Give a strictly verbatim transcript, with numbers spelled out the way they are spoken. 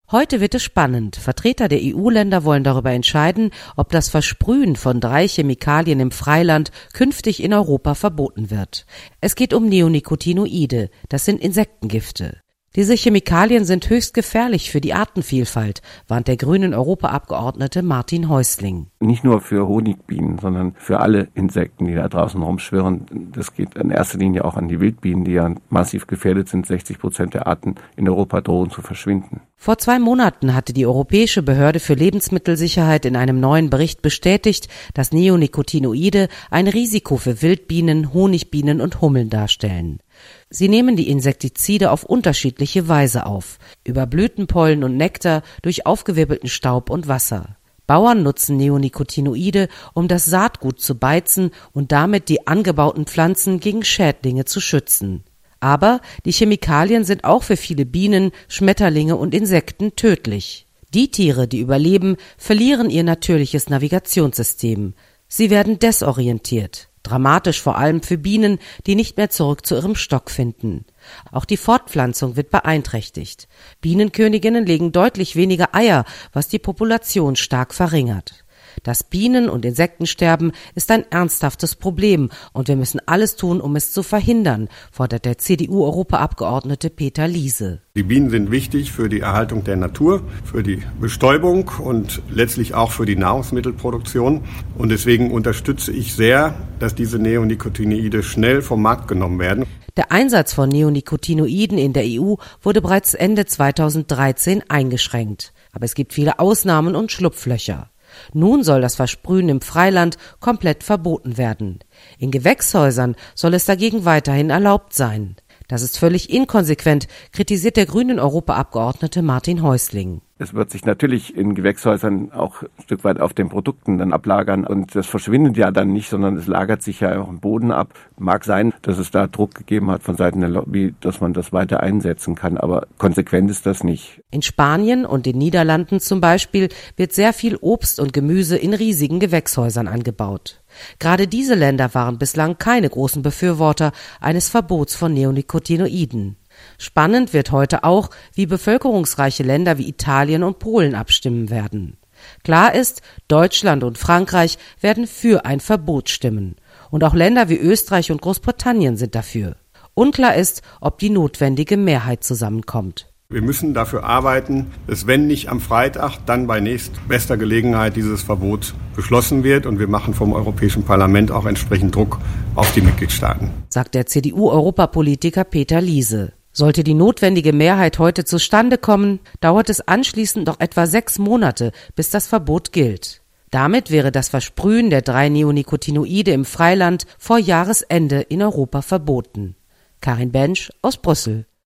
Heute wird es spannend. Vertreter der E U-Länder wollen darüber entscheiden, ob das Versprühen von drei Chemikalien im Freiland künftig in Europa verboten wird. Es geht um Neonicotinoide, das sind Insektengifte. Diese Chemikalien sind höchst gefährlich für die Artenvielfalt, warnt der grünen Europaabgeordnete Martin Häusling. Nicht nur für Honigbienen, sondern für alle Insekten, die da draußen rumschwirren. Das geht in erster Linie auch an die Wildbienen, die ja massiv gefährdet sind. sechzig Prozent der Arten in Europa drohen zu verschwinden. Vor zwei Monaten hatte die Europäische Behörde für Lebensmittelsicherheit in einem neuen Bericht bestätigt, dass Neonicotinoide ein Risiko für Wildbienen, Honigbienen und Hummeln darstellen. Sie nehmen die Insektizide auf unterschiedliche Weise auf, über Blütenpollen und Nektar, durch aufgewirbelten Staub und Wasser. Bauern nutzen Neonicotinoide, um das Saatgut zu beizen und damit die angebauten Pflanzen gegen Schädlinge zu schützen. Aber die Chemikalien sind auch für viele Bienen, Schmetterlinge und Insekten tödlich. Die Tiere, die überleben, verlieren ihr natürliches Navigationssystem. Sie werden desorientiert. Dramatisch vor allem für Bienen, die nicht mehr zurück zu ihrem Stock finden. Auch die Fortpflanzung wird beeinträchtigt. Bienenköniginnen legen deutlich weniger Eier, was die Population stark verringert. Das Bienen- und Insektensterben ist ein ernsthaftes Problem und wir müssen alles tun, um es zu verhindern, fordert der C D U-Europaabgeordnete Peter Liese. Die Bienen sind wichtig für die Erhaltung der Natur, für die Bestäubung und letztlich auch für die Nahrungsmittelproduktion. Und deswegen unterstütze ich sehr, dass diese Neonicotinoide schnell vom Markt genommen werden. Der Einsatz von Neonicotinoiden in der E U wurde bereits Ende zweitausenddreizehn eingeschränkt. Aber es gibt viele Ausnahmen und Schlupflöcher. Nun soll das Versprühen im Freiland komplett verboten werden. In Gewächshäusern soll es dagegen weiterhin erlaubt sein. Das ist völlig inkonsequent, kritisiert der grünen Europaabgeordnete Martin Häusling. Es wird sich natürlich in Gewächshäusern auch ein Stück weit auf den Produkten dann ablagern und das verschwindet ja dann nicht, sondern es lagert sich ja auch im Boden ab. Mag sein, dass es da Druck gegeben hat von Seiten der Lobby, dass man das weiter einsetzen kann, aber konsequent ist das nicht. In Spanien und den Niederlanden zum Beispiel wird sehr viel Obst und Gemüse in riesigen Gewächshäusern angebaut. Gerade diese Länder waren bislang keine großen Befürworter eines Verbots von Neonicotinoiden. Spannend wird heute auch, wie bevölkerungsreiche Länder wie Italien und Polen abstimmen werden. Klar ist, Deutschland und Frankreich werden für ein Verbot stimmen. Und auch Länder wie Österreich und Großbritannien sind dafür. Unklar ist, ob die notwendige Mehrheit zusammenkommt. Wir müssen dafür arbeiten, dass wenn nicht am Freitag, dann bei nächstbester Gelegenheit dieses Verbot beschlossen wird. Und wir machen vom Europäischen Parlament auch entsprechend Druck auf die Mitgliedstaaten, sagt der C D U-Europapolitiker Peter Liese. Sollte die notwendige Mehrheit heute zustande kommen, dauert es anschließend noch etwa sechs Monate, bis das Verbot gilt. Damit wäre das Versprühen der drei Neonicotinoide im Freiland vor Jahresende in Europa verboten. Karin Bensch aus Brüssel.